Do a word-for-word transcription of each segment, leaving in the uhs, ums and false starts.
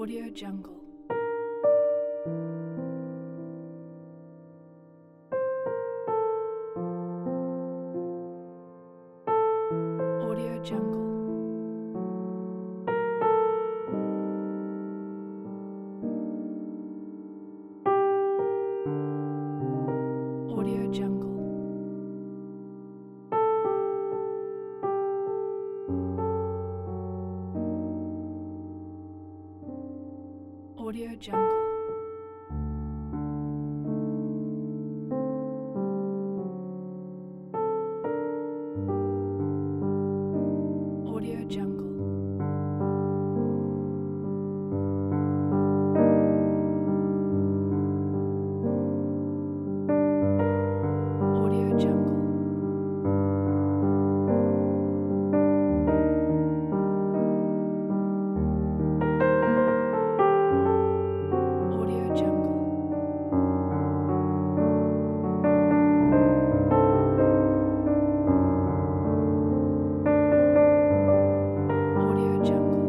Audio Jungle. Audio Jungle. Audio Jungle. Audio Jungle. Audio Jungle. Audio Jungle. Audio Jungle. Audio Jungle.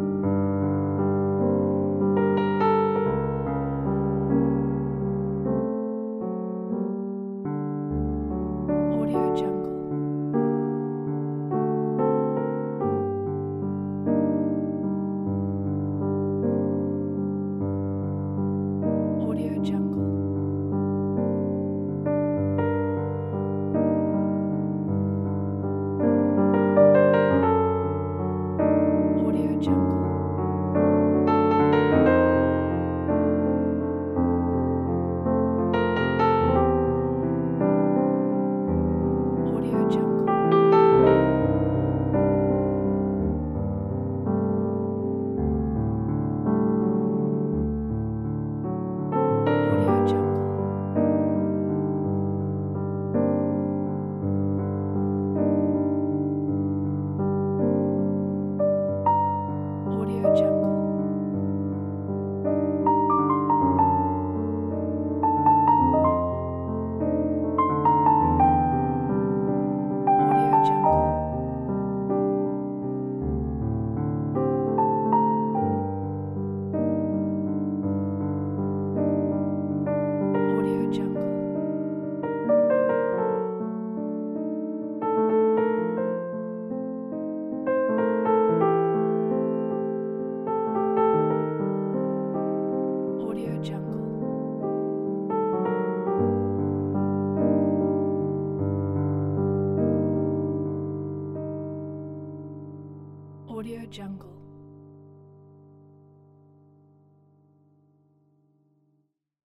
Audio Jungle. Audio Jungle. Audio Jungle. Audio Jungle. Audio Jungle. Audio Jungle. Audio Jungle. Audio Jungle. Audio Jungle. Audio Jungle.